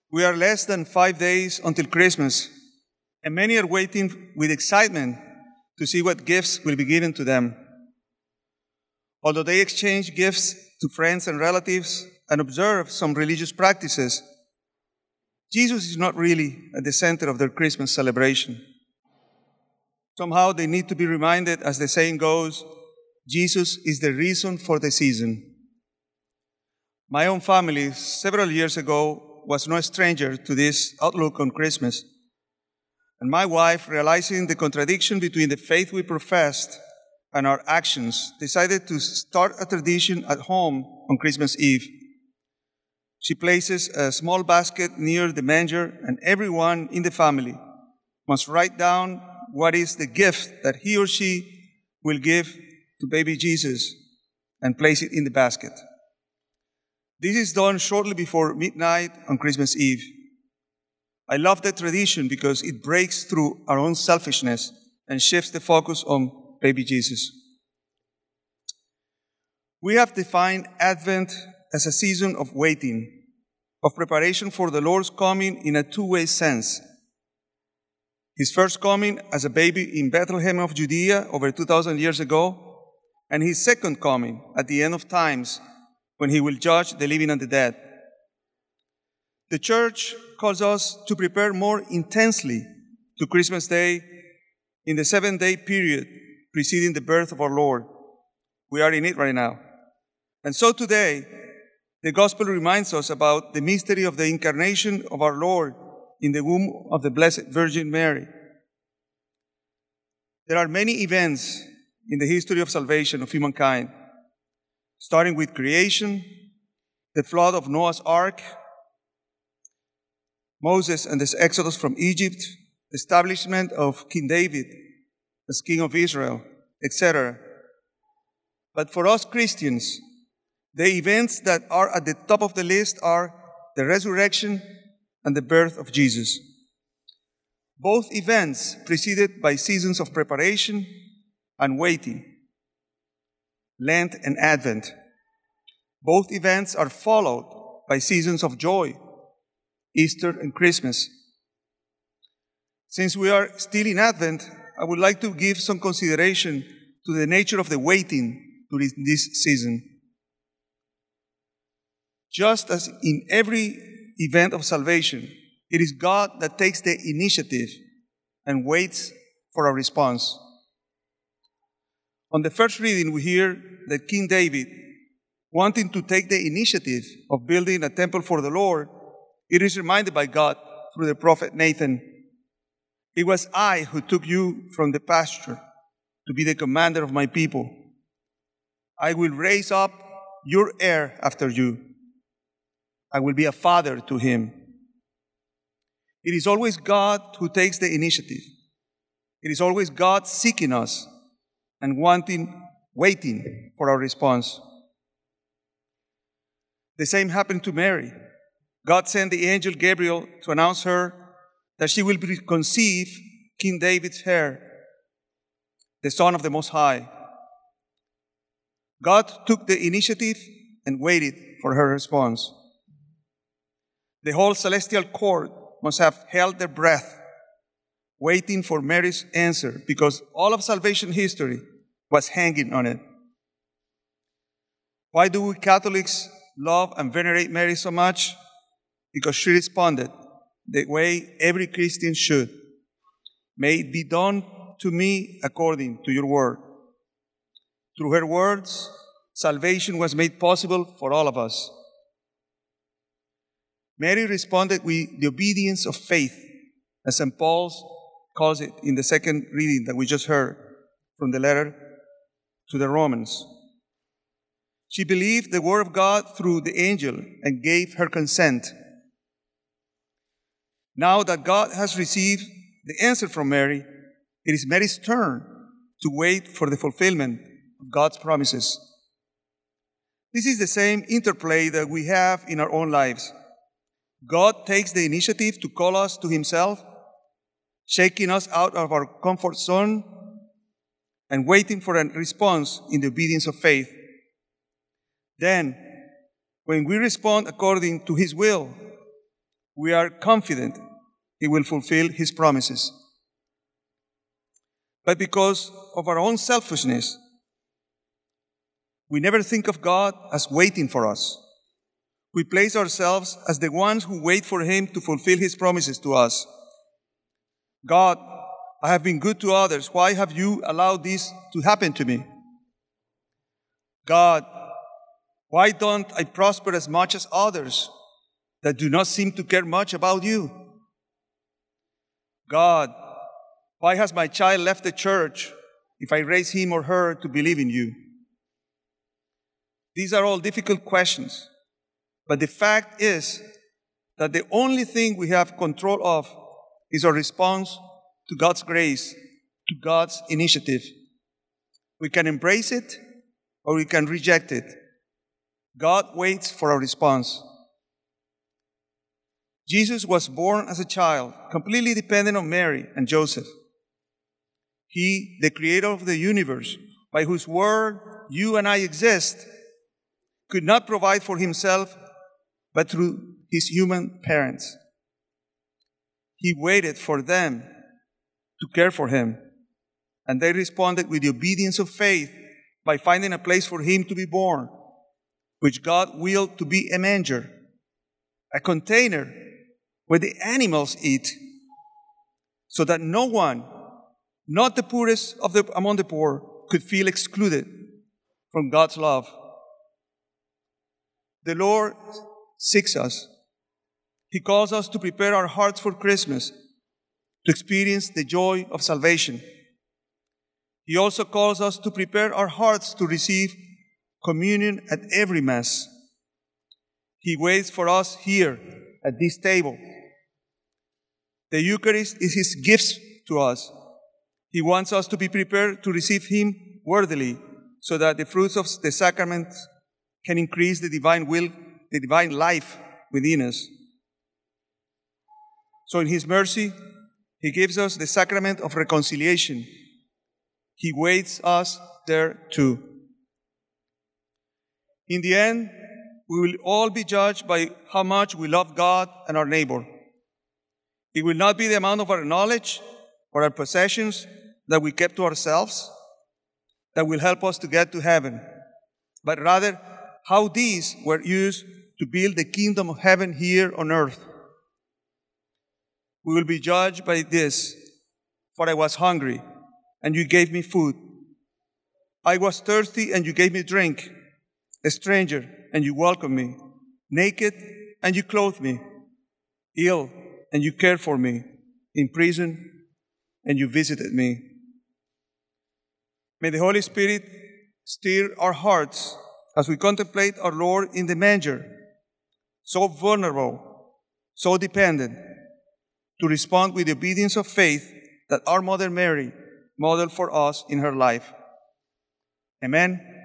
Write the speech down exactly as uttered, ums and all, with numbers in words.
We are less than five days until Christmas, and many are waiting with excitement to see what gifts will be given to them. Although they exchange gifts to friends and relatives and observe some religious practices, Jesus is not really at the center of their Christmas celebration. Somehow they need to be reminded, as the saying goes, Jesus is the reason for the season. My own family, several years ago, was no stranger to this outlook on Christmas. And my wife, realizing the contradiction between the faith we professed and our actions, decided to start a tradition at home on Christmas Eve. She places a small basket near the manger, and everyone in the family must write down what is the gift that he or she will give to baby Jesus and place it in the basket. This is done shortly before midnight on Christmas Eve. I love that tradition because it breaks through our own selfishness and shifts the focus on baby Jesus. We have defined Advent as a season of waiting, of preparation for the Lord's coming in a two-way sense. His first coming as a baby in Bethlehem of Judea over two thousand years ago, and his second coming at the end of times when he will judge the living and the dead. The church calls us to prepare more intensely to Christmas Day in the seven-day period preceding the birth of our Lord. We are in it right now. And so today, the gospel reminds us about the mystery of the incarnation of our Lord in the womb of the Blessed Virgin Mary. There are many events in the history of salvation of humankind, starting with creation, the flood of Noah's Ark, Moses and his exodus from Egypt, the establishment of King David as King of Israel, et cetera. But for us Christians, the events that are at the top of the list are the resurrection and the birth of Jesus. Both events preceded by seasons of preparation and waiting, Lent and Advent. Both events are followed by seasons of joy, Easter and Christmas. Since we are still in Advent, I would like to give some consideration to the nature of the waiting during this season. Just as in every event of salvation, it is God that takes the initiative and waits for a response. On the first reading, we hear that King David, wanting to take the initiative of building a temple for the Lord, it is reminded by God through the prophet Nathan, "It was I who took you from the pasture to be the commander of my people. I will raise up your heir after you. I will be a father to him." It is always God who takes the initiative. It is always God seeking us and wanting, waiting for our response. The same happened to Mary. God sent the angel Gabriel to announce her that she will conceive King David's heir, the Son of the Most High. God took the initiative and waited for her response. The whole celestial court must have held their breath, waiting for Mary's answer, because all of salvation history was hanging on it. Why do we Catholics love and venerate Mary so much? Because she responded the way every Christian should. "May it be done to me according to your word." Through her words, salvation was made possible for all of us. Mary responded with the obedience of faith, as Saint Paul calls it in the second reading that we just heard from the letter to the Romans. She believed the word of God through the angel and gave her consent. Now that God has received the answer from Mary, it is Mary's turn to wait for the fulfillment of God's promises. This is the same interplay that we have in our own lives. God takes the initiative to call us to himself, shaking us out of our comfort zone and waiting for a response in the obedience of faith. Then, when we respond according to his will, we are confident He will fulfill His promises. But because of our own selfishness, we never think of God as waiting for us. We place ourselves as the ones who wait for Him to fulfill His promises to us. God, I have been good to others. Why have you allowed this to happen to me? God, why don't I prosper as much as others that do not seem to care much about you? God, why has my child left the church if I raise him or her to believe in you? These are all difficult questions, but the fact is that the only thing we have control of is our response to God's grace, to God's initiative. We can embrace it or we can reject it. God waits for our response. Jesus was born as a child, completely dependent on Mary and Joseph. He, the creator of the universe, by whose word you and I exist, could not provide for himself but through his human parents. He waited for them to care for him, and they responded with the obedience of faith by finding a place for him to be born, which God willed to be a manger, a container where the animals eat, so that no one, not the poorest of the, among the poor, could feel excluded from God's love. The Lord seeks us. He calls us to prepare our hearts for Christmas, to experience the joy of salvation. He also calls us to prepare our hearts to receive communion at every Mass. He waits for us here at this table. The Eucharist is His gift to us. He wants us to be prepared to receive Him worthily, so that the fruits of the sacrament can increase the divine will, the divine life within us. So in His mercy, He gives us the sacrament of reconciliation. He waits us there too. In the end, we will all be judged by how much we love God and our neighbor. It will not be the amount of our knowledge or our possessions that we kept to ourselves that will help us to get to heaven, but rather how these were used to build the kingdom of heaven here on earth. We will be judged by this, for I was hungry, and you gave me food. I was thirsty, and you gave me drink. A stranger, and you welcomed me. Naked, and you clothed me. Ill, and you cared for me. In prison, and you visited me. May the Holy Spirit stir our hearts as we contemplate our Lord in the manger, so vulnerable, so dependent, to respond with the obedience of faith that our Mother Mary modeled for us in her life. Amen.